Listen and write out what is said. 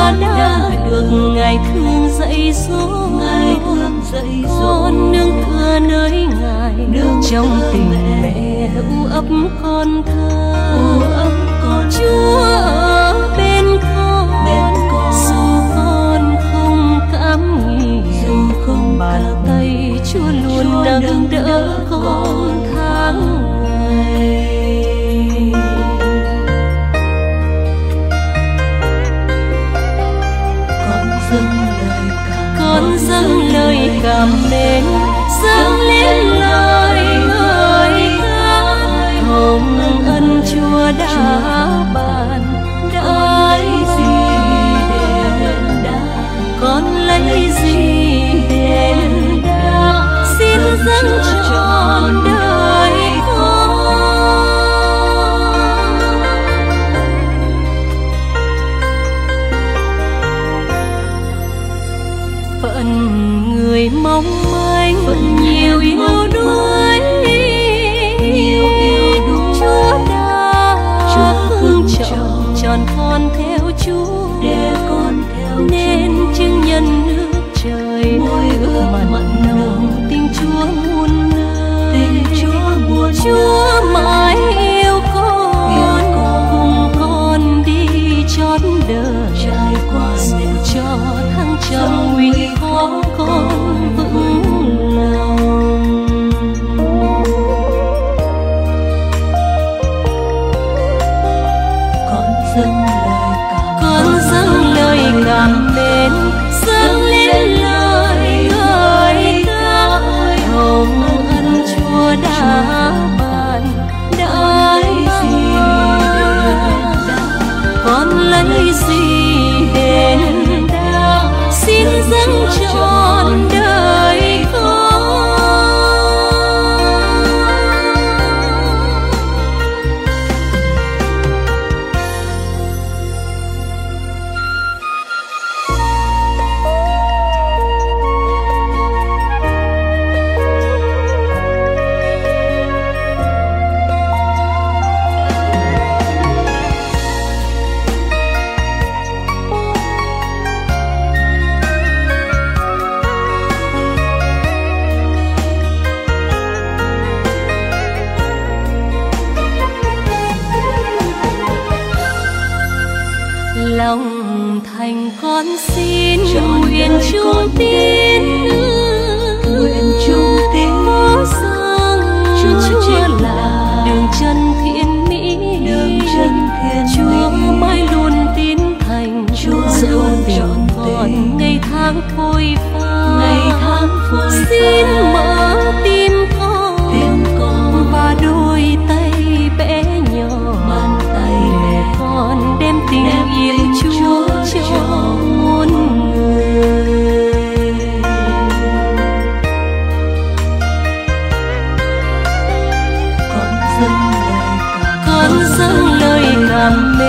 đã được Ngài thương dạy dỗ, con nương tựa nơi Ngài trong tình mẹ u ấp con thơ. Chúa ở bên con dù con không cảm nghĩ, bàn tay Chúa luôn nâng đỡ con tháng ngày. Con dâng lời cảm mến, dâng lên lời ngợi ca, hồng ân Chúa đã ban, đã lấy gì đền đáp, con lấy gì đền đáp, xin dâng trọn đời con. Phận người mong manh, phận nhiều yêu đuối, Chúa đã hương trọn con theo Chúa, nên chứng nhân nước trời, ước mặn nồng tình Chúa muôn nơi. Chúa mãi yêu con, cùng con đi chót đời, dù cho thăng trầm nguy khó con vững lòng. Con dâng lời cảm mến, dâng lên lời ngợi ca, hồng ân Chúa đã ban, đã lấy gì đền đáp, con lấy gì đền đáp, xin dâng trọn đời con. Lòng thành con xin nguyện chung tín, mô dâng Chúa là đường chân thiện mỹ, Chúa mãi luôn tín thành, dẫu tình còn ngày tháng phôi pha. Xin mở tim con và đôi tay bé nhỏ, để con đem tình yêu Chúa cho muôn người. Con dâng lời cảm mến,